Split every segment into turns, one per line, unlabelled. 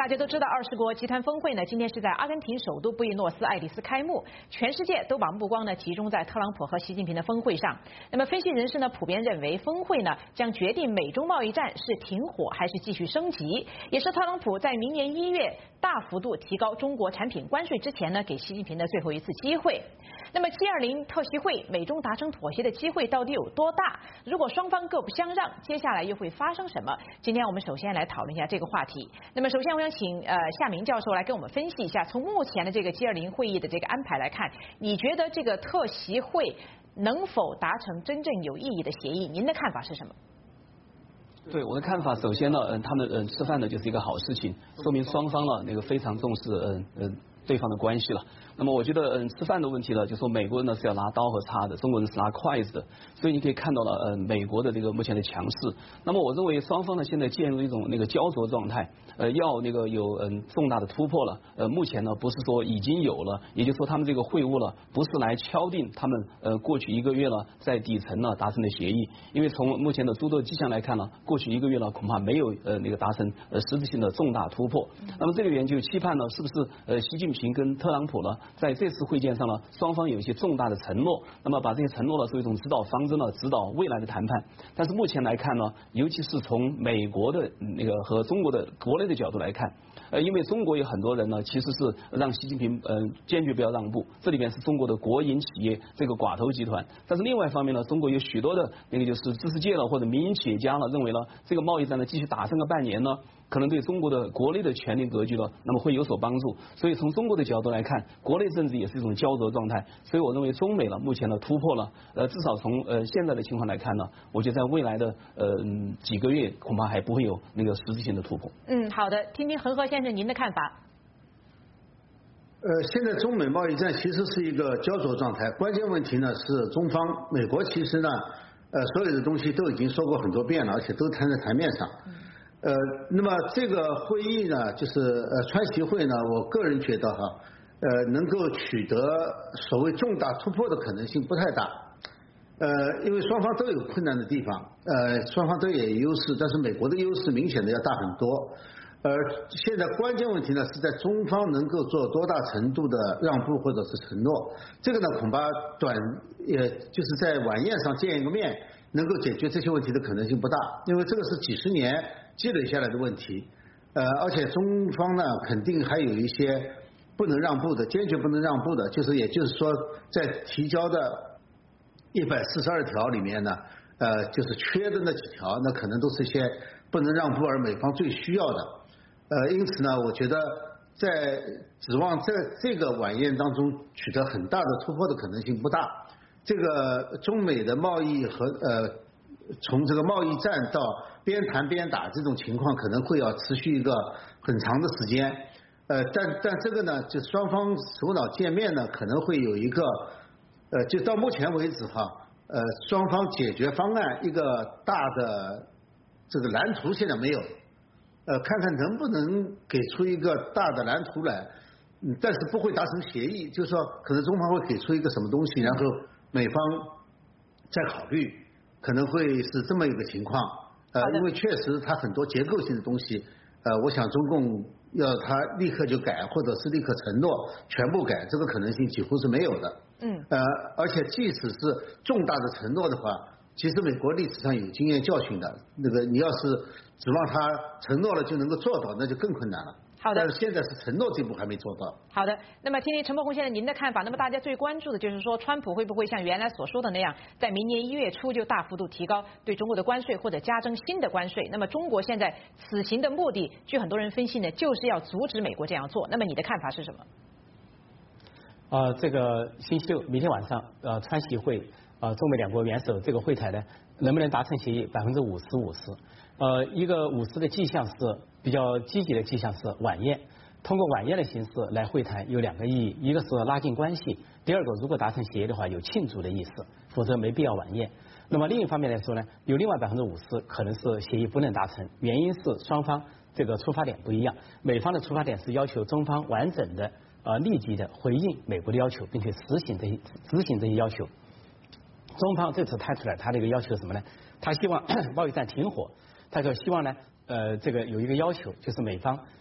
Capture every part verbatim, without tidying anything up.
大家都知道，二十国集团峰会呢，今天是在阿根廷首都布宜诺斯艾利斯开幕，全世界都把目光呢集中在特朗普和习近平的峰会上。那么，分析人士呢普遍认为，峰会呢将决定美中贸易战是停火还是继续升级，也是特朗普在明年一月大幅度提高中国产品关税之前呢给习近平的最后一次机会。那么 G 二零 特席会美中达成妥协的机会到底有多大？如果双方各不相让，接下来又会发生什么？今天我们首先来讨论一下这个话题。那么首先我想请呃夏明教授来跟我们分析一下，从目前的这个 G 二零 会议的这个安排来看，你觉得这个特席会能否达成真正有意义的协议？您的看法是什么？
对我的看法，首先呢，嗯，他们嗯吃饭呢就是一个好事情，说明双方呢那个非常重视嗯嗯对方的关系了。那么我觉得嗯吃饭的问题呢，就说美国人呢是要拿刀和叉的，中国人是拿筷子的，所以你可以看到了嗯美国的这个目前的强势。那么我认为双方呢现在进入一种那个焦灼状态，呃要那个有嗯重大的突破了。呃目前呢不是说已经有了，也就是说他们这个会晤了不是来敲定他们呃过去一个月呢在底层呢达成的协议，因为从目前的诸多迹象来看呢，过去一个月呢恐怕没有呃那个达成呃实质性的重大突破。那么这个研究期盼呢是不是呃习近平跟特朗普呢在这次会见上呢双方有一些重大的承诺，那么把这些承诺呢作为一种指导方针呢指导未来的谈判。但是目前来看呢，尤其是从美国的那个和中国的国内的角度来看，呃因为中国有很多人呢其实是让习近平呃坚决不要让步，这里边是中国的国营企业这个寡头集团，但是另外一方面呢，中国有许多的那个就是知识界了或者民营企业家呢认为呢这个贸易战呢继续打上个半年呢可能对中国的国内的权力格局呢那么会有所帮助，所以从中国的角度来看，国内政治也是一种焦灼状态，所以我认为中美呢目前的突破了，呃至少从呃现在的情况来看呢，我觉得在未来的呃几个月恐怕还不会有那个实质性的突破。
嗯，好的，听听恒河先生您的看法。
呃，现在中美贸易战其实是一个焦灼状态，关键问题呢是中方美国其实呢呃所有的东西都已经说过很多遍了，而且都摊在台面上。呃，那么这个会议呢，就是呃川习会呢，我个人觉得哈，呃，能够取得所谓重大突破的可能性不太大。呃，因为双方都有困难的地方，呃，双方都也有优势，但是美国的优势明显的要大很多。而现在关键问题呢，是在中方能够做多大程度的让步或者是承诺，这个呢恐怕短也就是在晚宴上见一个面，能够解决这些问题的可能性不大，因为这个是几十年积累下来的问题，呃，而且中方呢肯定还有一些不能让步的，坚决不能让步的，就是也就是说，在提交的一百四十二条里面呢，呃，就是缺的那几条，那可能都是一些不能让步而美方最需要的，呃，因此呢，我觉得在指望在这个晚宴当中取得很大的突破的可能性不大。这个中美的贸易和呃，从这个贸易战到边谈边打这种情况，可能会要持续一个很长的时间。呃，但但这个呢，就双方首脑见面呢，可能会有一个呃，就到目前为止哈，呃，双方解决方案一个大的这个蓝图现在没有，呃，看看能不能给出一个大的蓝图来，嗯，但是不会达成协议，就是说可能中方会给出一个什么东西，然后美方再考虑，可能会是这么一个情况。呃，因为确实它很多结构性的东西，呃，我想中共要他立刻就改，或者是立刻承诺全部改，这个可能性几乎是没有的。
嗯。
呃，而且即使是重大的承诺的话，其实美国历史上有经验教训的，那个你要是指望他承诺了就能够做到，那就更困难了。
好的，
但是现在是承诺这步还没做到。
好的，那么听听陈伯宏先生您的看法。那么大家最关注的就是说，川普会不会像原来所说的那样，在明年一月初就大幅度提高对中国的关税，或者加征新的关税？那么中国现在此行的目的，据很多人分析呢，就是要阻止美国这样做。那么你的看法是什么？
呃，这个星期六明天晚上，呃，川习会，呃，中美两国元首这个会谈呢，能不能达成协议？百分之五十五十。呃，一个五十的迹象是比较积极的迹象是晚宴，通过晚宴的形式来会谈有两个意义，一个是拉近关系，第二个如果达成协议的话有庆祝的意思，否则没必要晚宴。那么另一方面来说呢，有另外百分之五十可能是协议不能达成，原因是双方这个出发点不一样，美方的出发点是要求中方完整的呃立即的回应美国的要求，并且实行这些执行这些要求。中方这次提出来他的一个要求是什么呢？他希望贸易战停火。他就希望呢，呃，这个有一个要求，就是美方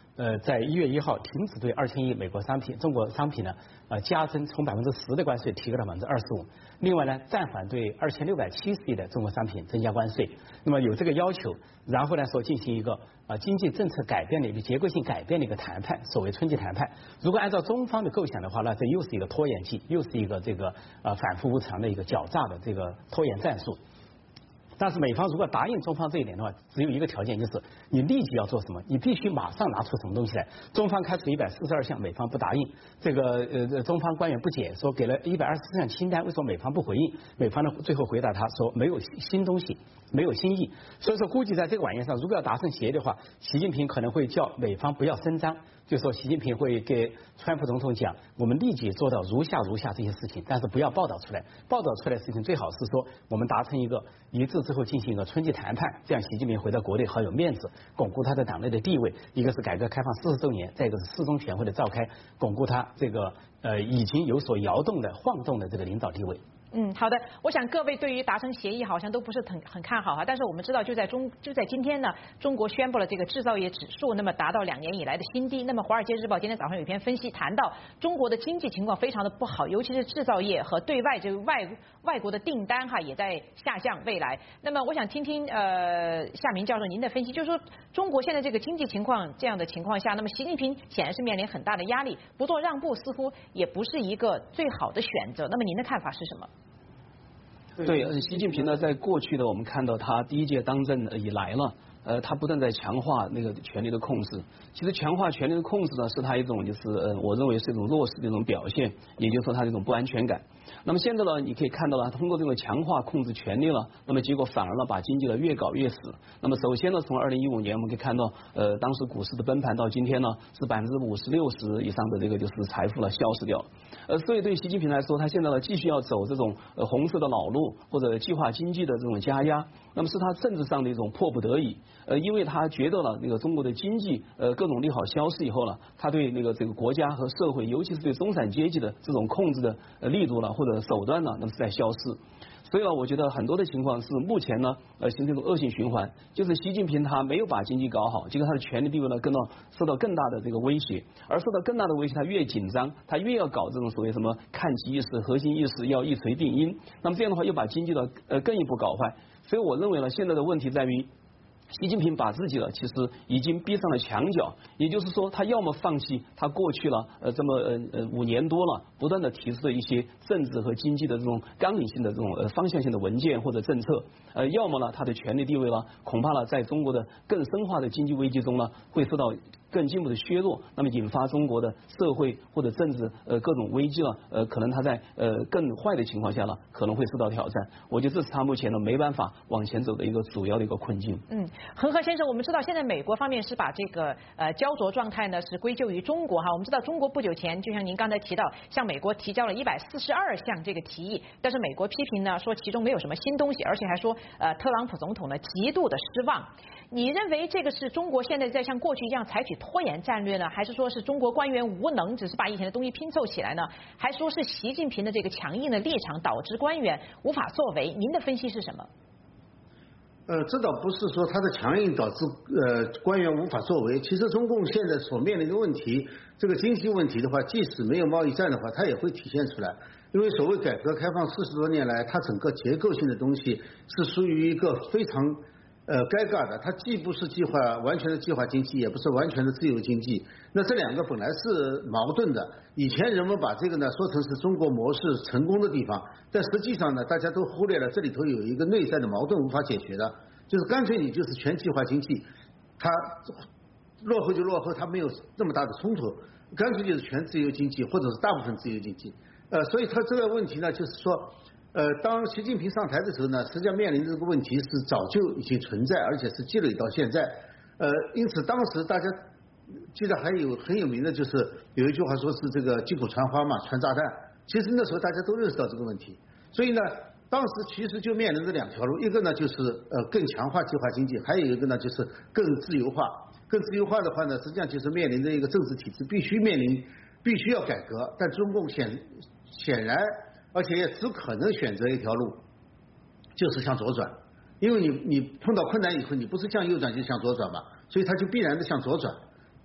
呃，在一月一号停止对二千亿美国商品、中国商品呢，呃，加征从百分之十的关税提高到百分之二十五。另外呢，暂缓对二千六百七十亿的中国商品增加关税。那么有这个要求，然后呢说进行一个呃经济政策改变的一个结构性改变的一个谈判，所谓春季谈判。如果按照中方的构想的话，那这又是一个拖延计，又是一个这个呃反复无常的一个狡诈的这个拖延战术。但是美方如果答应中方这一点的话，只有一个条件，就是你立即要做什么，你必须马上拿出什么东西来。中方开出一百四十二项，美方不答应。这个呃，中方官员不解，说给了一百二十四项清单，为什么美方不回应？美方呢最后回答他说没有新东西，没有新意。所以说估计在这个晚宴上，如果要达成协议的话，习近平可能会叫美方不要声张，就说习近平会给川普总统讲，我们立即做到如下如下这些事情，但是不要报道出来。报道出来的事情最好是说我们达成一个一致之后进行一个春季谈判，这样习近平回到国内好有面子，巩固他在党内的地位。一个是改革开放四十周年，再一个是四中全会的召开，巩固他这个呃已经有所摇动的晃动的这个领导地位。
嗯，好的。我想各位对于达成协议好像都不是很很看好哈，但是我们知道就在中就在今天呢，中国宣布了这个制造业指数，那么达到两年以来的新低。那么《华尔街日报》今天早上有一篇分析谈到，中国的经济情况非常的不好，尤其是制造业和对外这个外外国的订单哈也在下降。未来，那么我想听听呃夏明教授您的分析，就是说中国现在这个经济情况这样的情况下，那么习近平显然是面临很大的压力，不做让步似乎也不是一个最好的选择。那么您的看法是什么？
对，习近平呢，在过去的我们看到他第一届当政以来了，呃，他不断在强化那个权力的控制。其实强化权力的控制呢，是他一种就是呃，我认为是一种弱势的一种表现，也就是说他这种不安全感。那么现在呢，你可以看到了，通过这种强化控制权力了，那么结果反而呢把经济呢越搞越死。那么首先呢，从二零一五年我们可以看到，呃，当时股市的崩盘到今天呢，是百分之五十六十以上的这个就是财富了消失掉了。呃，所以对习近平来说，他现在呢继续要走这种呃红色的老路或者计划经济的这种加压，那么是他政治上的一种迫不得已。呃，因为他觉得了那个中国的经济呃各种利好消失以后了，他对那个这个国家和社会，尤其是对中产阶级的这种控制的呃力度了或者手段呢，那么是在消失。所以呢，我觉得很多的情况是目前呢，呃，形成一种恶性循环，就是习近平他没有把经济搞好，结果他的权力地位呢，更到受到更大的这个威胁，而受到更大的威胁，他越紧张，他越要搞这种所谓什么看齐意识、核心意识要一锤定音，那么这样的话又把经济呢呃更一步搞坏。所以我认为呢，现在的问题在于，习近平把自己呢，其实已经逼上了墙角，也就是说，他要么放弃他过去了呃这么呃呃五年多了不断的提出的一些政治和经济的这种纲领性的这种呃方向性的文件或者政策，呃要么呢他的权力地位呢恐怕呢在中国的更深化的经济危机中呢会受到更进一步的削弱，那么引发中国的社会或者政治呃各种危机了，呃可能他在呃更坏的情况下呢可能会受到挑战。我觉得这是他目前呢没办法往前走的一个主要的一个困境。
嗯，恒河先生，我们知道现在美国方面是把这个呃焦灼状态呢是归咎于中国哈。我们知道中国不久前就像您刚才提到，向美国提交了一百四十二项这个提议，但是美国批评呢说其中没有什么新东西，而且还说呃特朗普总统呢极度的失望。你认为这个是中国现在在像过去一样采取拖延战略呢，还是说是中国官员无能，只是把以前的东西拼凑起来呢？还说是习近平的这个强硬的立场导致官员无法作为？您的分析是什么？
呃，这倒不是说他的强硬导致呃官员无法作为。其实中共现在所面临的问题，这个经济问题的话，即使没有贸易战的话，它也会体现出来。因为所谓改革开放四十多年来，它整个结构性的东西是属于一个非常呃尴尬的，它既不是计划完全的计划经济，也不是完全的自由经济。那这两个本来是矛盾的。以前人们把这个呢说成是中国模式成功的地方，但实际上呢，大家都忽略了这里头有一个内在的矛盾无法解决的，就是干脆你就是全计划经济，它落后就落后，它没有这么大的冲突，干脆就是全自由经济或者是大部分自由经济。呃，所以它这个问题呢，就是说。呃，当习近平上台的时候呢，实际上面临的这个问题是早就已经存在，而且是积累到现在。呃，因此当时大家记得还有很有名的就是有一句话说是这个击鼓传花嘛，传炸弹。其实那时候大家都认识到这个问题，所以呢，当时其实就面临着两条路，一个呢就是呃更强化计划经济，还有一个呢就是更自由化。更自由化的话呢，实际上就是面临着一个政治体制必须面临必须要改革，但中共显显然。而且也只可能选择一条路，就是向左转，因为你你碰到困难以后，你不是向右转就向左转嘛，所以它就必然的向左转。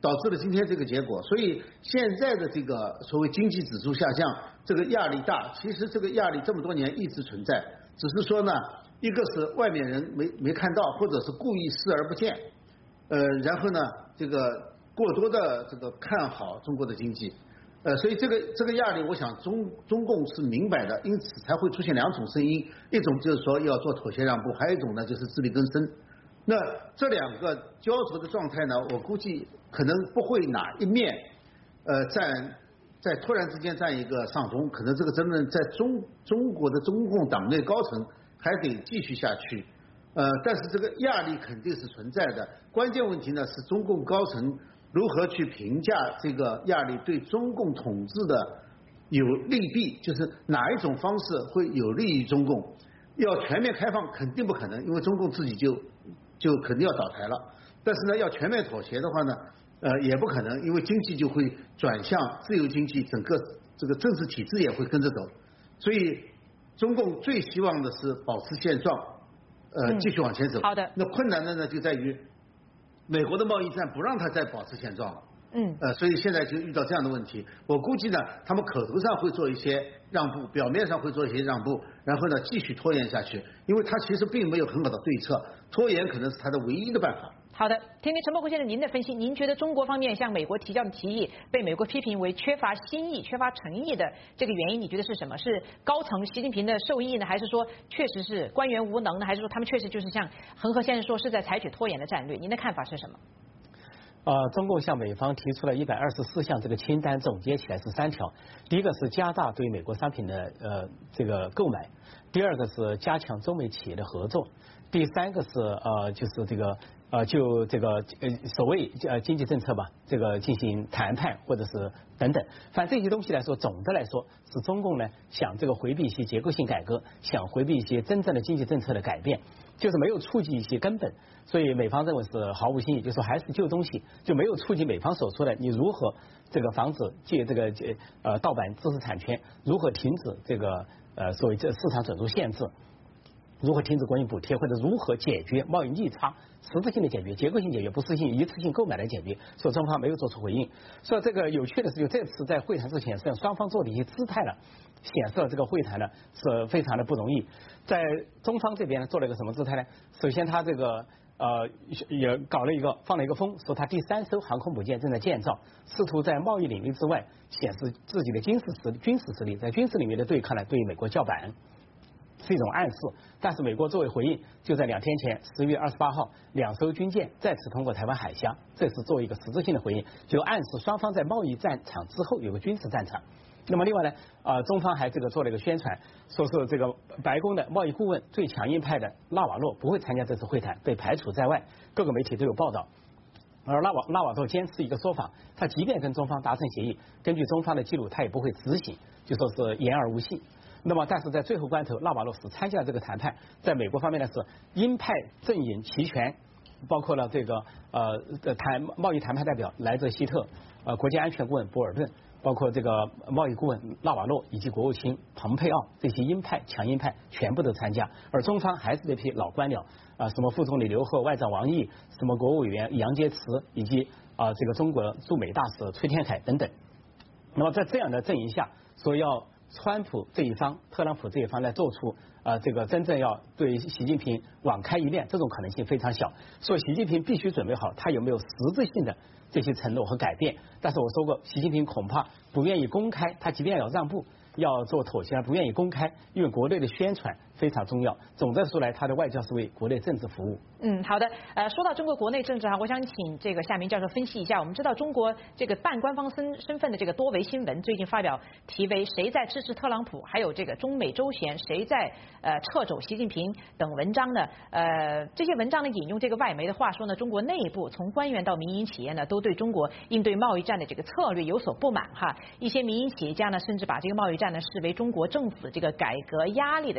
导致了今天这个结果。所以现在的这个所谓经济指数下降，这个压力大，其实这个压力这么多年一直存在，只是说呢，一个是外面人没没看到，或者是故意视而不见，呃，然后呢，这个过多的这个看好中国的经济。呃，所以这个这个压力，我想中中共是明白的，因此才会出现两种声音，一种就是说要做妥协让步，还有一种呢就是自力更生。那这两个焦灼的状态呢，我估计可能不会哪一面，呃，占在突然之间占一个上风，可能这个争论在中中国的中共党内高层还得继续下去。呃，但是这个压力肯定是存在的，关键问题呢是中共高层如何去评价这个压力对中共统治的有利弊，就是哪一种方式会有利于中共。要全面开放肯定不可能，因为中共自己就就肯定要倒台了。但是呢，要全面妥协的话呢，呃，也不可能，因为经济就会转向自由经济，整个这个政治体制也会跟着走。所以，中共最希望的是保持现状，呃，继续往前走。
好的。
那困难的呢，就在于美国的贸易战不让它再保持现状了。
嗯。
呃，所以现在就遇到这样的问题。我估计呢，他们口头上会做一些让步，表面上会做一些让步，然后呢继续拖延下去，因为他其实并没有很好的对策，拖延可能是他的唯一的办法。
好的，听听陈伯坤先生您的分析，您觉得中国方面向美国提交的提议被美国批评为缺乏新意、缺乏诚意的这个原因，你觉得是什么？是高层习近平的授意呢，还是说确实是官员无能呢，还是说他们确实就是像恒河先生说是在采取拖延的战略？您的看法是什么？
呃，中共向美方提出了一百二十四项这个清单，总结起来是三条。第一个是加大对美国商品的呃这个购买，第二个是加强中美企业的合作，第三个是呃就是这个呃就这个呃所谓呃经济政策吧，这个进行谈判或者是等等。反正这些东西来说，总的来说是中共呢想这个回避一些结构性改革，想回避一些真正的经济政策的改变，就是没有触及一些根本。所以美方认为是毫无新意，就说还是旧东西，就没有触及美方所说的你如何这个防止借这个呃盗版知识产权，如何停止这个呃所谓这市场准入限制，如何停止国营补贴，或者如何解决贸易逆差，实质性的解决，结构性解决，不是性一次性购买来解决。所以中方没有做出回应。所以这个有趣的是，就这次在会谈之前，实际上双方做的一些姿态呢，显示了这个会谈呢是非常的不容易。在中方这边呢做了一个什么姿态呢？首先他这个呃也搞了一个放了一个风，说他第三艘航空母舰正在建造，试图在贸易领域之外显示自己的军事实军事实力，在军事领域的对抗呢对美国叫板，是一种暗示。但是美国作为回应，就在两天前十月二十八号，两艘军舰再次通过台湾海峡，这是作为一个实质性的回应，就暗示双方在贸易战场之后有个军事战场。那么另外呢，呃，中方还这个做了一个宣传，说是这个白宫的贸易顾问最强硬派的纳瓦洛不会参加这次会谈，被排除在外，各个媒体都有报道。而纳瓦纳瓦洛坚持一个说法，他即便跟中方达成协议，根据中方的记录，他也不会执行，就说是言而无信。那么，但是在最后关头，纳瓦洛是参加了这个谈判，在美国方面呢是鹰派阵营齐全，包括了这个呃谈贸易谈判代表莱泽希特，呃国家安全顾问博尔顿，包括这个贸易顾问纳瓦洛以及国务卿蓬佩奥，这些鹰派强硬派全部都参加，而中方还是这批老官僚啊、呃，什么副总理刘鹤、外长王毅，什么国务委员杨洁篪，以及啊、呃、这个中国驻美大使崔天凯等等。那么在这样的阵营下，说要川普这一方、特朗普这一方来做出啊、呃、这个真正要对习近平网开一面，这种可能性非常小。所以习近平必须准备好，他有没有实质性的这些承诺和改变。但是我说过，习近平恐怕不愿意公开，他即便要让步、要做妥协，不愿意公开，因为国内的宣传非常重要。总的说来，他的外交是为国内政治服务。
嗯，好的。呃，说到中国国内政治哈，我想请这个夏明教授分析一下。我们知道中国这个半官方身身份的这个多维新闻最近发表题为“谁在支持特朗普”，还有这个中美周旋，谁在呃掣肘习近平等文章呢？呃，这些文章呢引用这个外媒的话说呢，中国内部从官员到民营企业呢，都对中国应对贸易战的这个策略有所不满哈。一些民营企业家呢，甚至把这个贸易战呢视为中国政府这个改革压力的这个来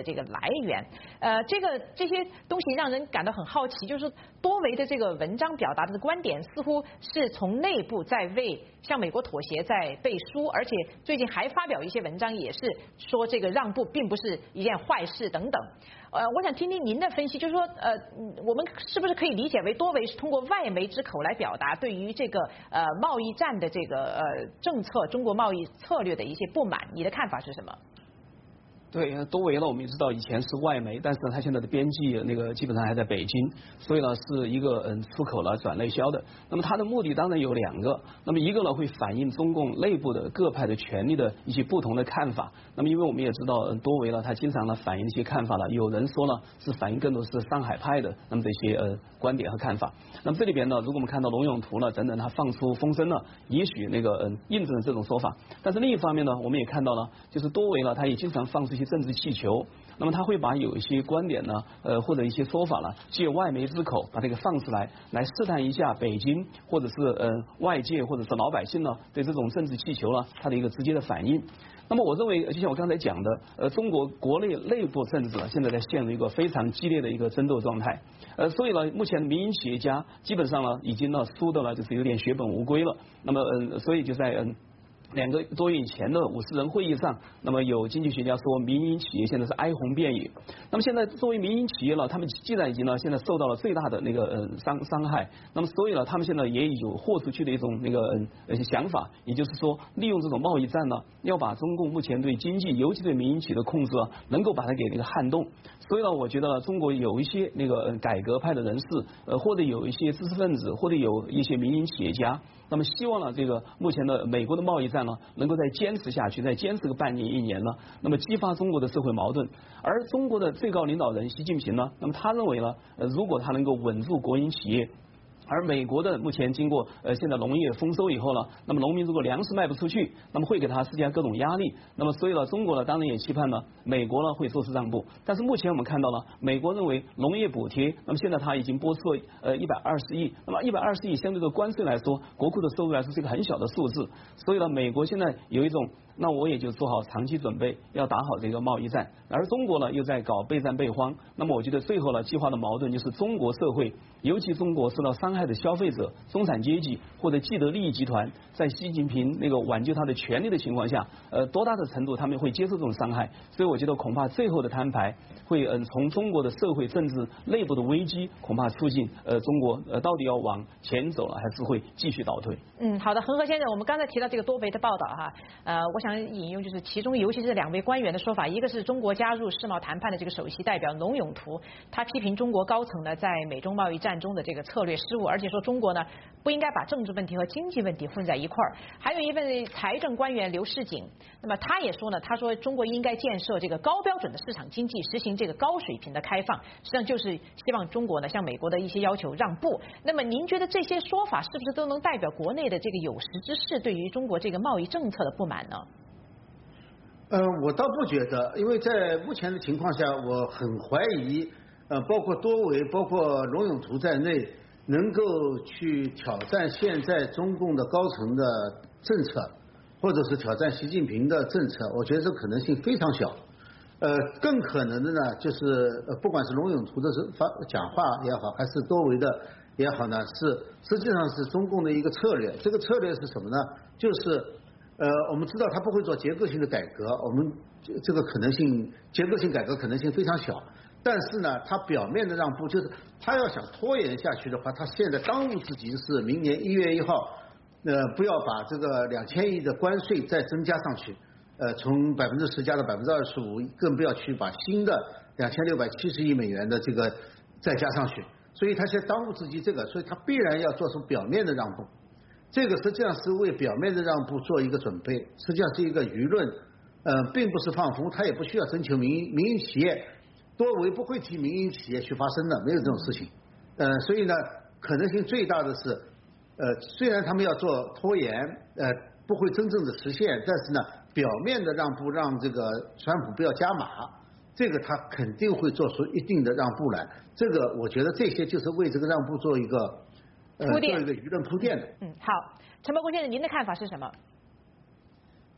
来源。呃，这个这些东西让人感到很好奇，就是多维的这个文章表达的观点，似乎是从内部在为向美国妥协在背书，而且最近还发表一些文章，也是说这个让步并不是一件坏事等等。呃，我想听听您的分析，就是说，呃，我们是不是可以理解为多维是通过外媒之口来表达对于这个呃贸易战的这个呃政策、中国贸易策略的一些不满？你的看法是什么？
对，多维呢，我们也知道以前是外媒，但是呢，它现在的边际那个基本上还在北京，所以呢是一个嗯出口了转内销的。那么它的目的当然有两个，那么一个呢会反映中共内部的各派的权力的一些不同的看法。那么因为我们也知道，嗯多维呢，它经常呢反映一些看法了，有人说呢是反映更多是上海派的那么这些呃观点和看法。那么这里边呢，如果我们看到龙永图呢等等，他放出风声呢，也许那个嗯印证了这种说法。但是另一方面呢，我们也看到了，就是多维呢，他也经常放出一些政治气球，那么他会把有一些观点呢，呃或者一些说法呢，借外媒之口把这个放出来，来试探一下北京或者是呃外界或者是老百姓呢对这种政治气球呢它的一个直接的反应。那么我认为，就像我刚才讲的，呃，中国国内内部政治呢，现在在陷入一个非常激烈的一个争斗状态，呃，所以呢，目前民营企业家基本上呢，已经呢输的呢就是有点血本无归了。那么，嗯，所以就在嗯。两个多月以前的五十人会议上，那么有经济学家说，民营企业现在是哀鸿遍野。那么现在作为民营企业呢，他们既然已经呢现在受到了最大的那个呃伤伤害，那么所以呢，他们现在也有豁出去的一种那个呃想法，也就是说，利用这种贸易战呢，要把中共目前对经济，尤其对民营企业的控制啊，能够把它给那个撼动。所以呢，我觉得中国有一些那个改革派的人士，呃，或者有一些知识分子，或者有一些民营企业家。那么希望呢，这个目前的美国的贸易战呢，能够再坚持下去，再坚持个半年一年呢，那么激发中国的社会矛盾。而中国的最高领导人习近平呢，那么他认为呢，呃，如果他能够稳住国营企业。而美国的目前经过呃现在农业丰收以后呢，那么农民如果粮食卖不出去，那么会给他施加各种压力。那么所以呢，中国呢当然也期盼呢美国呢会做出让步。但是目前我们看到了，美国认为农业补贴，那么现在他已经拨出了呃一百二十亿，那么一百二十亿相对的关税来说，国库的收入来说是一个很小的数字。所以呢，美国现在有一种。那我也就做好长期准备，要打好这个贸易战。而中国呢，又在搞备战备荒。那么我觉得最后呢，激化的矛盾就是中国社会，尤其中国受到伤害的消费者、中产阶级或者既得利益集团，在习近平那个挽救他的权利的情况下，呃，多大的程度他们会接受这种伤害？所以我觉得恐怕最后的摊牌会，嗯、呃，从中国的社会政治内部的危机，恐怕促进呃中国呃到底要往前走了，还是会继续倒退？
嗯，好的，恒河先生，我们刚才提到这个多维的报道哈，呃，我想引用就是其中尤其是两位官员的说法，一个是中国加入世贸谈判的这个首席代表龙永图，他批评中国高层呢在美中贸易战中的这个策略失误，而且说中国呢不应该把政治问题和经济问题混在一块儿。还有一位财政官员刘世锦，那么他也说呢，他说中国应该建设这个高标准的市场经济，实行这个高水平的开放，实际上就是希望中国呢向美国的一些要求让步。那么您觉得这些说法是不是都能代表国内的这个有识之士对于中国这个贸易政策的不满呢？
呃，我倒不觉得，因为在目前的情况下，我很怀疑，呃，包括多维、包括龙永图在内，能够去挑战现在中共的高层的政策，或者是挑战习近平的政策，我觉得这可能性非常小。呃，更可能的呢，就是呃，不管是龙永图的发讲话也好，还是多维的也好呢，是实际上是中共的一个策略。这个策略是什么呢？就是呃，我们知道他不会做结构性的改革，我们这个可能性，结构性改革可能性非常小。但是呢，他表面的让步，就是他要想拖延下去的话，他现在当务之急是明年一月一号，呃，不要把这个两千亿的关税再增加上去。呃，从百分之十加到百分之二十五，更不要去把新的两千六百七十亿美元的这个再加上去。所以他现在当务之急这个，所以他必然要做出表面的让步。这个实际上是为表面的让步做一个准备，实际上是一个舆论，呃，并不是放风，他也不需要征求民营民营企业，多维不会替民营企业去发声的，没有这种事情。呃，所以呢，可能性最大的是，呃，虽然他们要做拖延，呃，不会真正的实现，但是呢。表面的让步，让这个川普不要加码，这个他肯定会做出一定的让步来。这个我觉得这些就是为这个让步做一个呃做一个舆论铺垫的。
嗯，好，陈伯公先生，您的看法是什么？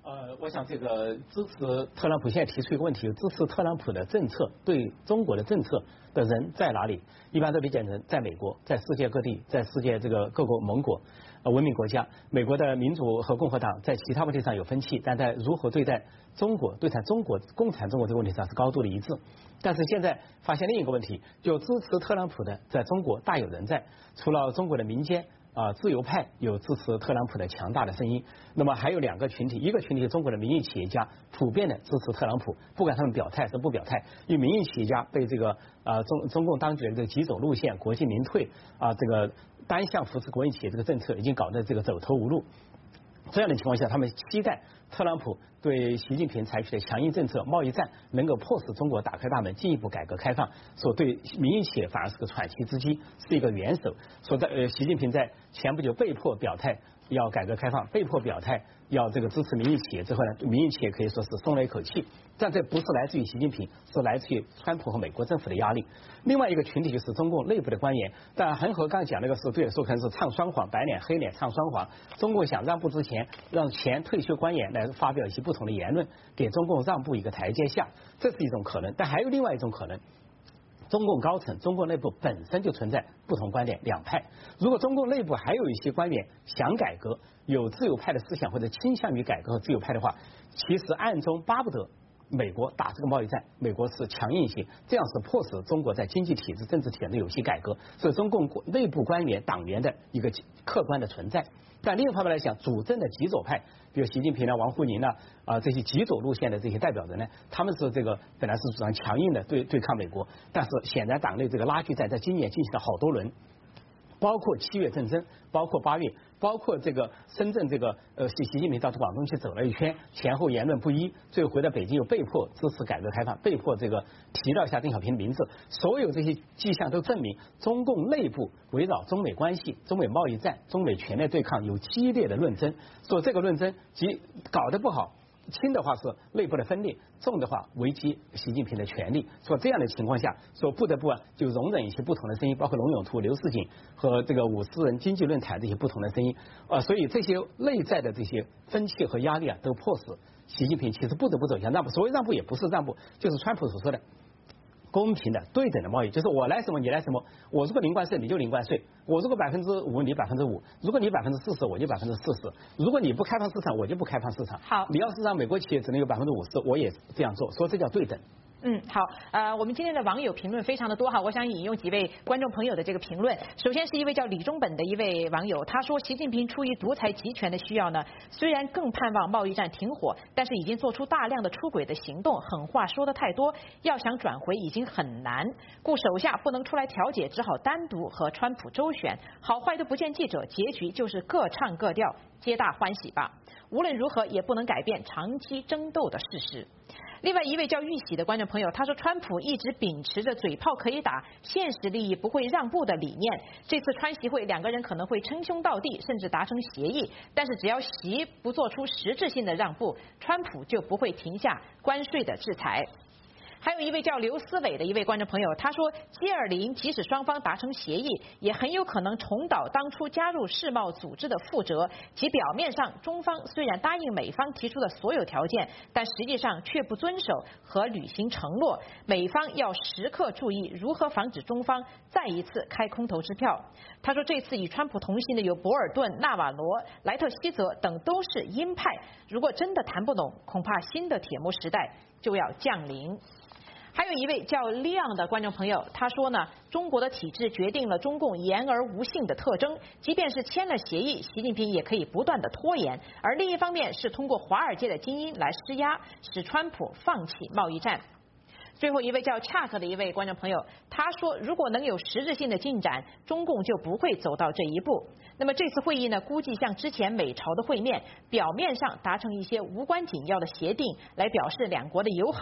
呃，我想这个支持特朗普现在提出一个问题，支持特朗普的政策对中国的政策的人在哪里？一般都理解成在美国，在世界各地，在世界这个各个盟国、呃文明国家。美国的民主和共和党在其他问题上有分歧，但在如何对待中国、对待中国共产中国这个问题上是高度的一致。但是现在发现另一个问题，就支持特朗普的在中国大有人在，除了中国的民间。啊，自由派有支持特朗普的强大的声音，那么还有两个群体，一个群体是中国的民营企业家，普遍的支持特朗普，不管他们表态是不表态，因为民营企业家被这个啊中中共当局的这个极左路线、国进民退啊这个单向扶持国营企业这个政策已经搞得这个走投无路。这样的情况下，他们期待特朗普对习近平采取的强硬政策、贸易战能够迫使中国打开大门，进一步改革开放。说对民营企业反而是个喘息之机，是一个元首。说在呃，习近平在前不久被迫表态要改革开放，被迫表态要这个支持民营企业之后呢，民营企业可以说是松了一口气。但这不是来自于习近平，是来自于川普和美国政府的压力。另外一个群体就是中共内部的官员，但恒河刚讲那个是对的，说可能是唱双簧，白脸黑脸唱双簧。中共想让步之前，让前退休官员来发表一些不同的言论，给中共让步一个台阶下，这是一种可能。但还有另外一种可能。中共高层、中共内部本身就存在不同观点两派。如果中共内部还有一些官员想改革，有自由派的思想或者倾向于改革和自由派的话，其实暗中巴不得美国打这个贸易战，美国是强硬性，这样是迫使中国在经济体制、政治体制有些改革，是中共内部官员、党员的一个客观的存在。但另一方面来讲，主政的极左派，比如习近平呢、王沪宁呢啊这些极左路线的这些代表人呢，他们是这个本来是主张强硬的对对抗美国，但是显然党内这个拉锯战在今年进行了好多轮。包括七月政争，包括八月，包括这个深圳这个呃习习近平到广东去走了一圈，前后言论不一，最后回到北京又被迫支持改革开放，被迫这个提了一下邓小平的名字，所有这些迹象都证明中共内部围绕中美关系、中美贸易战、中美全面对抗有激烈的论争，说这个论争即搞得不好。轻的话是内部的分裂，重的话危及习近平的权利。说这样的情况下，说不得不啊就容忍一些不同的声音，包括龙永图、刘世锦和这个五十人经济论坛这些不同的声音啊，所以这些内在的这些分歧和压力啊，都迫使习近平其实不得不走向让步。所谓让步也不是让步，就是川普所说的公平的、对等的贸易，就是我来什么你来什么，我如果零关税你就零关税，我如果百分之五你百分之五，如果你百分之四十我就百分之四十，如果你不开放市场我就不开放市场。
好，
你要是让美国企业只能有百分之五十，我也这样做，说这叫对等。
嗯，好，呃，我们今天的网友评论非常的多哈，我想引用几位观众朋友的这个评论。首先是一位叫李中本的一位网友，他说习近平出于独裁集权的需要呢，虽然更盼望贸易战停火，但是已经做出大量的出轨的行动，狠话说的太多，要想转回已经很难，故手下不能出来调解，只好单独和川普周旋，好坏都不见记者，结局就是各唱各调，皆大欢喜吧。无论如何也不能改变长期争斗的事实。另外一位叫玉喜的观众朋友，他说川普一直秉持着嘴炮可以打，现实利益不会让步的理念，这次川习会两个人可能会称兄道弟，甚至达成协议，但是只要习不做出实质性的让步，川普就不会停下关税的制裁。还有一位叫刘思伟的一位观众朋友，他说 G 二十 即使双方达成协议，也很有可能重蹈当初加入世贸组织的覆辙，即表面上中方虽然答应美方提出的所有条件，但实际上却不遵守和履行承诺，美方要时刻注意如何防止中方再一次开空头支票。他说这次与川普同行的有博尔顿、纳瓦罗、莱特希泽等都是鹰派，如果真的谈不拢，恐怕新的铁幕时代就要降临。还有一位叫利昂的观众朋友，他说呢，中国的体制决定了中共言而无信的特征，即便是签了协议，习近平也可以不断的拖延，而另一方面是通过华尔街的精英来施压，使川普放弃贸易战。最后一位叫恰克的一位观众朋友，他说如果能有实质性的进展，中共就不会走到这一步。那么这次会议呢，估计像之前美朝的会面，表面上达成一些无关紧要的协定，来表示两国的友好，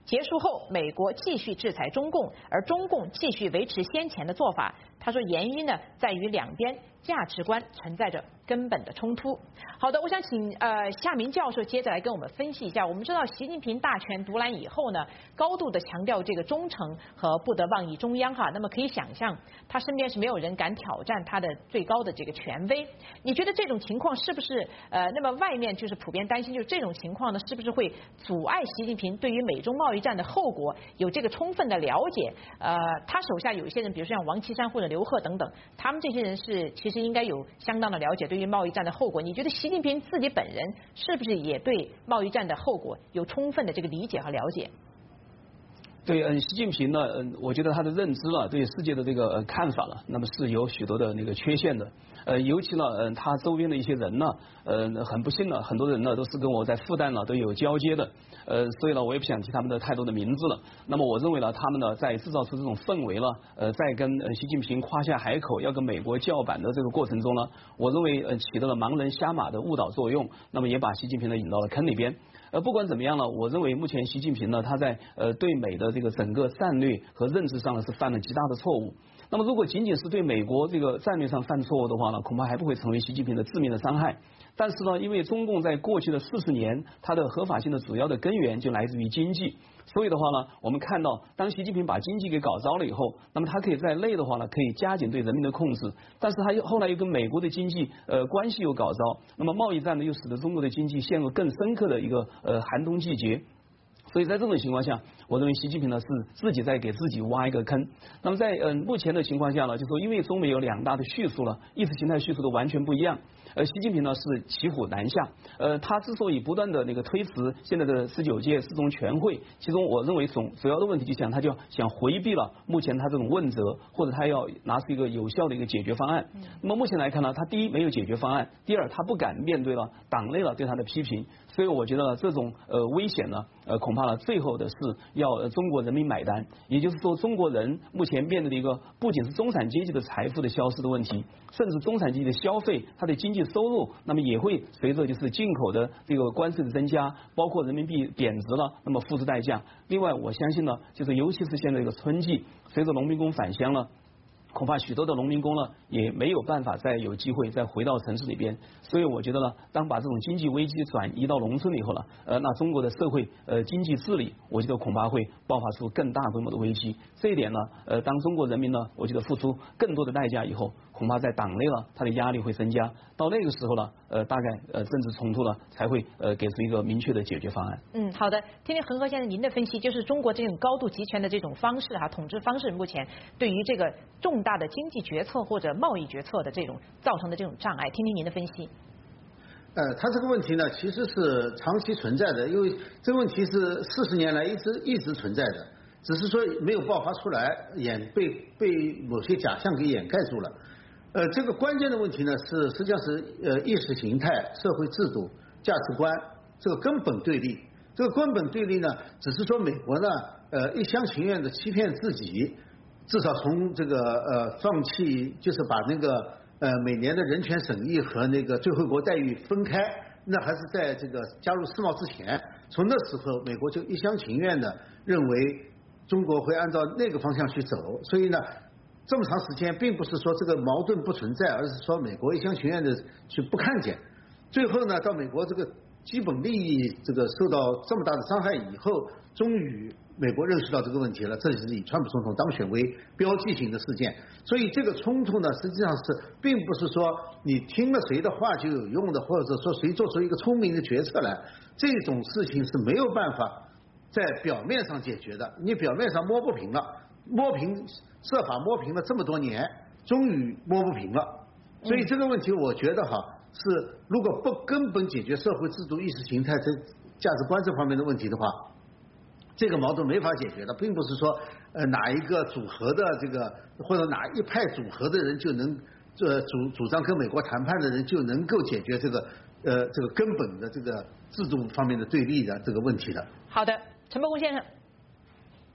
结束后，美国继续制裁中共，而中共继续维持先前的做法。他说，原因呢在于两边价值观存在着根本的冲突。好的，我想请呃夏明教授接着来跟我们分析一下。我们知道，习近平大权独揽以后呢，高度的强调这个忠诚和不得忘记中央哈。那么可以想象，他身边是没有人敢挑战他的最高的这个权威。你觉得这种情况是不是呃，那么外面就是普遍担心，就是这种情况呢，是不是会阻碍习近平对于美中贸易战的后果有这个充分的了解？呃，他手下有一些人，比如说像王岐山或者刘鹤等等，他们这些人是其实应该有相当的了解对于贸易战的后果。你觉得习近平自己本人是不是也对贸易战的后果有充分的这个理解和了解？
对，嗯，习近平呢，嗯，我觉得他的认知了，对世界的这个呃看法了，那么是有许多的那个缺陷的，呃，尤其呢，嗯，他周边的一些人呢，呃，很不幸呢，很多人呢都是跟我在复旦呢都有交接的，呃，所以呢，我也不想提他们的太多的名字了。那么我认为呢，他们呢在制造出这种氛围了，呃，在跟呃习近平夸下海口，要跟美国叫板的这个过程中呢，我认为呃起到了盲人瞎马的误导作用，那么也把习近平呢引到了坑里边。呃，不管怎么样呢，我认为目前习近平呢，他在呃对美的这个整个战略和认知上呢是犯了极大的错误。那么如果仅仅是对美国这个战略上犯错误的话呢，恐怕还不会成为习近平的致命的伤害。但是呢，因为中共在过去的四十年，它的合法性的主要的根源就来自于经济，所以的话呢，我们看到当习近平把经济给搞糟了以后，那么他可以在内的话呢，可以加紧对人民的控制，但是他又后来又跟美国的经济呃关系又搞糟，那么贸易战呢又使得中国的经济陷入更深刻的一个呃寒冬季节。所以在这种情况下，我认为习近平呢是自己在给自己挖一个坑。那么在嗯、呃、目前的情况下呢，就说因为中美有两大的叙述了，意识形态叙述都完全不一样。呃，习近平呢是骑虎难下。呃，他之所以不断的那个推迟现在的十九届四中全会，其中我认为总主要的问题就想他就想回避了目前他这种问责，或者他要拿出一个有效的一个解决方案。那么目前来看呢，他第一没有解决方案，第二他不敢面对了党内了对他的批评，所以我觉得这种呃危险呢，呃恐怕呢最后的是要呃中国人民买单。也就是说，中国人目前面对的一个不仅是中产阶级的财富的消失的问题，甚至中产阶级的消费，它的经济收入，那么也会随着就是进口的这个关税的增加，包括人民币贬值了，那么付出代价。另外，我相信呢，就是尤其是现在这个春季，随着农民工返乡了，恐怕许多的农民工呢也没有办法再有机会再回到城市里边。所以我觉得呢，当把这种经济危机转移到农村以后呢，呃，那中国的社会呃经济治理，我觉得恐怕会爆发出更大规模的危机。这一点呢，呃，当中国人民呢，我觉得付出更多的代价以后，恐怕在党内了，他的压力会增加。到那个时候呢，呃，大概呃政治冲突呢才会呃给出一个明确的解决方案。
嗯，好的，听听恒河先生您的分析，就是中国这种高度集权的这种方式哈、啊，统治方式，目前对于这个重大的经济决策或者贸易决策的这种造成的这种障碍，听听您的分析。
呃，他这个问题呢，其实是长期存在的，因为这个问题是四十年来一直一直存在的，只是说没有爆发出来，掩被被某些假象给掩盖住了。呃，这个关键的问题呢，是实际上是呃意识形态、社会制度、价值观这个根本对立。这个根本对立呢，只是说美国呢，呃一厢情愿的欺骗自己，至少从这个呃放弃，就是把那个。呃，每年的人权审议和那个最惠国待遇分开，那还是在这个加入世贸之前。从那时候，美国就一厢情愿的认为中国会按照那个方向去走。所以呢，这么长时间，并不是说这个矛盾不存在，而是说美国一厢情愿的去不看见。最后呢，到美国这个基本利益这个受到这么大的伤害以后，终于美国认识到这个问题了，这就是以川普总统当选为标记性的事件。所以这个冲突呢，实际上是并不是说你听了谁的话就有用的，或者说谁做出一个聪明的决策来，这种事情是没有办法在表面上解决的。你表面上摸不平了，摸平设法摸平了这么多年，终于摸不平了。所以这个问题，我觉得哈，是如果不根本解决社会制度、意识形态、这价值观这方面的问题的话，这个矛盾没法解决的，并不是说呃哪一个组合的这个或者哪一派组合的人就能呃主主张跟美国谈判的人就能够解决这个呃这个根本的这个制度方面的对立的这个问题的。
好的，陈伯公先生。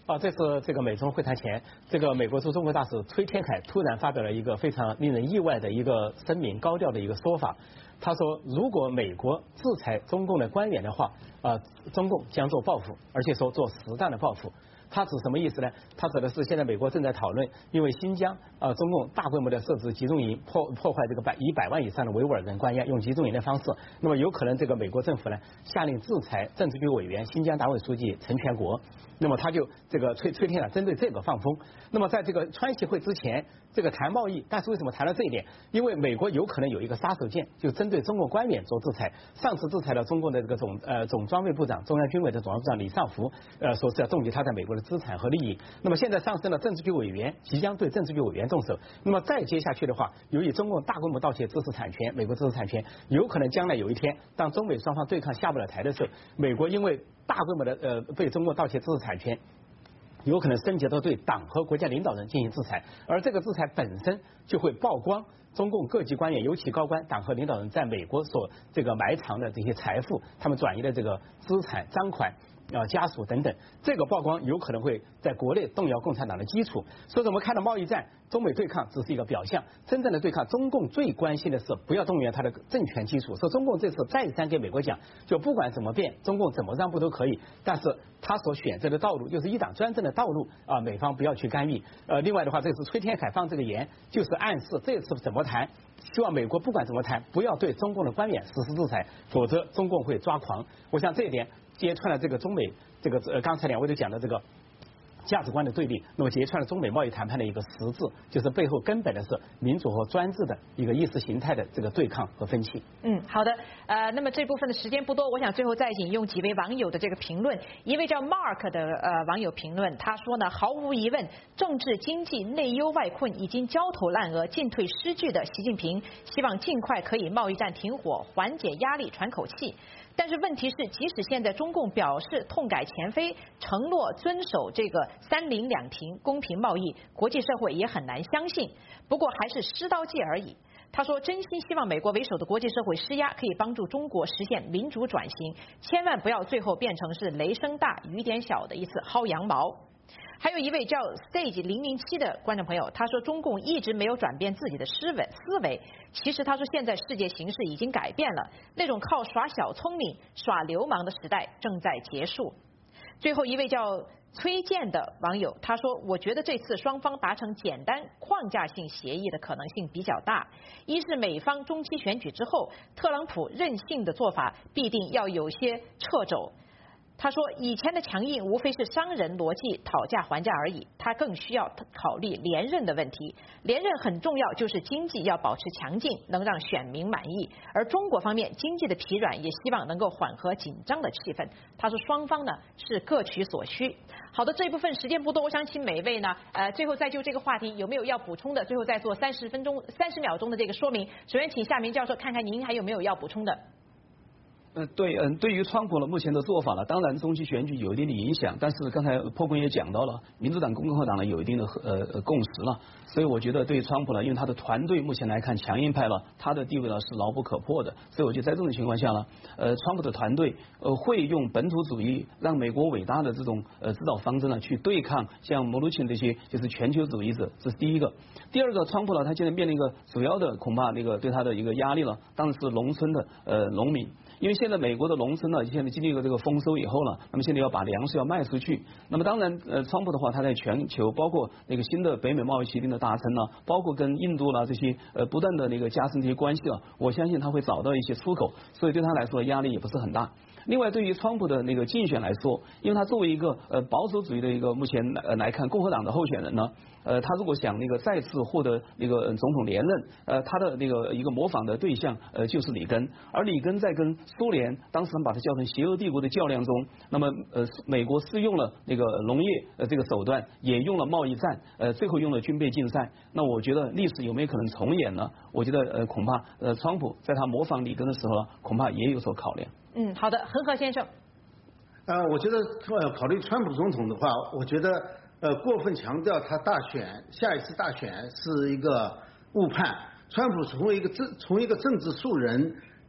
啊，这是这个美中会谈前，这个美国驻中国大使崔天凯突然发表了一个非常令人意外的一个声明，高调的一个说法。他说，如果美国制裁中共的官员的话，啊，中共将做报复，而且说做实弹的报复。他指什么意思呢？他指的是现在美国正在讨论，因为新疆呃中共大规模的设置集中营，破破坏这个百一百万以上的维吾尔人关押，用集中营的方式，那么有可能这个美国政府呢下令制裁政治局委员、新疆党委书记陈全国，那么他就这个崔崔天凯针对这个放风。那么在这个川协会之前，这个谈贸易，但是为什么谈到这一点？因为美国有可能有一个杀手锏，就针对中国官员做制裁。上次制裁了中共的这个总呃总装备部长、中央军委的总装备部长李尚福，呃说是要冻结他在美国的资产和利益。那么现在上升了政治局委员，即将对政治局委员动手。那么再接下去的话，由于中共大规模盗窃知识产权，美国知识产权，有可能将来有一天，当中美双方对抗下不了台的时候，美国因为大规模的呃被中共盗窃知识产权，有可能升级到对党和国家领导人进行制裁，而这个制裁本身就会曝光中共各级官员，尤其高官、党和领导人在美国所这个埋藏的这些财富，他们转移的这个资产、赃款。啊，家属等等，这个曝光有可能会在国内动摇共产党的基础。所以我们看到贸易战、中美对抗只是一个表象，真正的对抗，中共最关心的是不要动员他的政权基础。所以中共这次再三给美国讲，就不管怎么变，中共怎么让步都可以，但是他所选择的道路就是一党专政的道路啊，美方不要去干预。呃，另外的话，这次崔天凯放这个言，就是暗示这次怎么谈。希望美国不管怎么谈，不要对中共的官员实施制裁，否则中共会抓狂。我想这一点揭穿了这个中美这个呃刚才两位都讲的这个价值观的对立，那么揭穿了中美贸易谈判的一个实质，就是背后根本的是民主和专制的一个意识形态的这个对抗和分歧。
嗯，好的，呃，那么这部分的时间不多，我想最后再引用几位网友的这个评论。一位叫 Mark 的呃网友评论，他说呢，毫无疑问，政治经济内忧外困，已经焦头烂额、进退失据的习近平，希望尽快可以贸易战停火，缓解压力，喘口气。但是问题是，即使现在中共表示痛改前非，承诺遵守这个三零两停公平贸易，国际社会也很难相信。不过还是施刀计而已。他说，真心希望美国为首的国际社会施压，可以帮助中国实现民主转型，千万不要最后变成是雷声大雨点小的一次薅羊毛。还有一位叫 Stage 零零七的观众朋友，他说中共一直没有转变自己的思维思维。其实他说现在世界形势已经改变了，那种靠耍小聪明、耍流氓的时代正在结束。最后一位叫崔健的网友，他说我觉得这次双方达成简单框架性协议的可能性比较大。一是美方中期选举之后，特朗普任性的做法必定要有些掣肘。他说以前的强硬无非是商人逻辑讨价还价而已，他更需要考虑连任的问题。连任很重要，就是经济要保持强劲，能让选民满意。而中国方面经济的疲软也希望能够缓和紧张的气氛。他说双方呢是各取所需。好的，这一部分时间不多，我想请每位呢呃最后再就这个话题有没有要补充的，最后再做三十分钟三十秒钟的这个说明。首先请夏明教授看看您还有没有要补充的。
嗯，对，嗯，对于川普呢目前的做法呢，当然中期选举有一定的影响，但是刚才破坤也讲到了，民主党、共和党呢有一定的呃共识了，所以我觉得对于川普呢，因为他的团队目前来看强硬派了，他的地位呢是牢不可破的，所以我觉得在这种情况下呢，呃，川普的团队呃会用本土主义让美国伟大的这种呃指导方针呢去对抗像穆鲁钦这些就是全球主义者，这是第一个。第二个，川普呢他现在面临一个主要的恐怕那个对他的一个压力了，当然是农村的呃农民。因为现在美国的农村呢，现在经历了这个丰收以后呢，那么现在要把粮食要卖出去。那么当然，呃，川普的话，他在全球包括那个新的北美贸易协定的达成呢，包括跟印度啦这些呃不断的那个加深这些关系啊，我相信他会找到一些出口，所以对他来说压力也不是很大。另外，对于川普的那个竞选来说，因为他作为一个呃保守主义的一个目前呃来看共和党的候选人呢，呃，他如果想那个再次获得那个总统连任，呃，他的那个一个模仿的对象呃就是里根，而里根在跟苏联当时把他叫成邪恶帝国的较量中，那么呃美国是用了那个农业呃这个手段，也用了贸易战，呃最后用了军备竞赛。那我觉得历史有没有可能重演呢？我觉得呃恐怕呃川普在他模仿里根的时候，恐怕也有所考量。
嗯，好的，恒河先生。
呃，我觉得呃考虑川普总统的话，我觉得呃过分强调他大选下一次大选是一个误判。川普从一个政从一个政治素人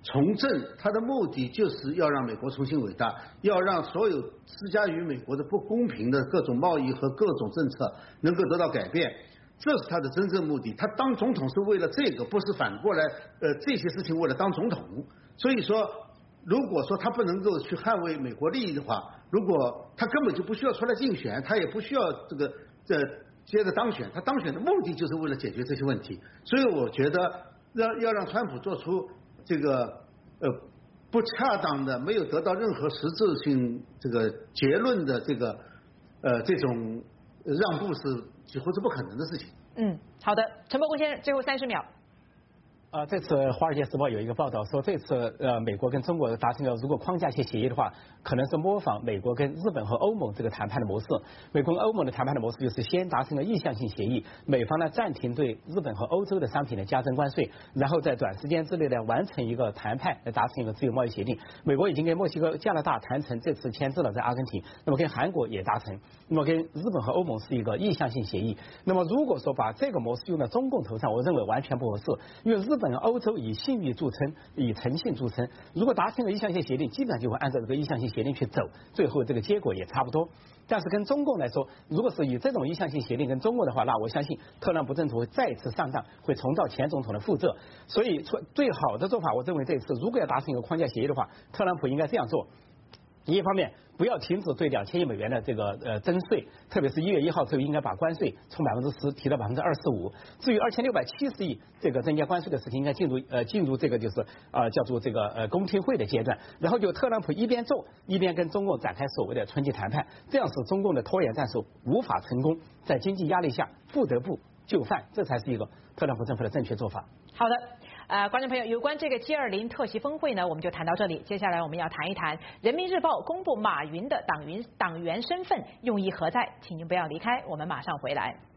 从政，它的目的就是要让美国重新伟大，要让所有施加于美国的不公平的各种贸易和各种政策能够得到改变，这是他的真正目的。他当总统是为了这个，不是反过来，呃，这些事情为了当总统。所以说，如果说他不能够去捍卫美国利益的话，如果他根本就不需要出来竞选，他也不需要这个这接着当选，他当选的目的就是为了解决这些问题。所以我觉得要要让川普做出这个呃不恰当的、没有得到任何实质性这个结论的这个呃这种让步是几乎是不可能的事情。
嗯，好的，陈伯公先生，最后三十秒。
呃，这次《华尔街时报》有一个报道说，这次呃美国跟中国达成了如果框架性协议的话，可能是模仿美国跟日本和欧盟这个谈判的模式。美国跟欧盟的谈判的模式就是先达成了意向性协议，美方呢暂停对日本和欧洲的商品的加征关税，然后在短时间之内呢完成一个谈判，来达成一个自由贸易协定。美国已经跟墨西哥、加拿大谈成，这次签字了在阿根廷，那么跟韩国也达成，那么跟日本和欧盟是一个意向性协议。那么如果说把这个模式用到中共头上，我认为完全不合适，因为日本和欧洲以信誉著称，以诚信著称。如果达成了意向性协定，基本上就会按照这个意向性协定去走，最后这个结果也差不多。但是跟中共来说，如果是以这种意向性协定跟中共的话，那我相信特朗普政府会再次上当，会重蹈前总统的覆辙。所以最好的做法，我认为这次如果要达成一个框架协议的话，特朗普应该这样做。一方面，不要停止对两千亿美元的这个呃征税，特别是一月一号之后应该把关税从百分之十提到百分之二十五。至于二千六百七十亿这个增加关税的事情，应该进入呃进入这个就是呃叫做这个呃公听会的阶段。然后就特朗普一边做一边跟中共展开所谓的春季谈判，这样使中共的拖延战术无法成功，在经济压力下不得不就范，这才是一个特朗普政府的正确做法。
好的。呃，观众朋友，有关这个 G 二零 特席峰会呢，我们就谈到这里。接下来我们要谈一谈《人民日报》公布马云的党员党员身份用意何在，请您不要离开，我们马上回来。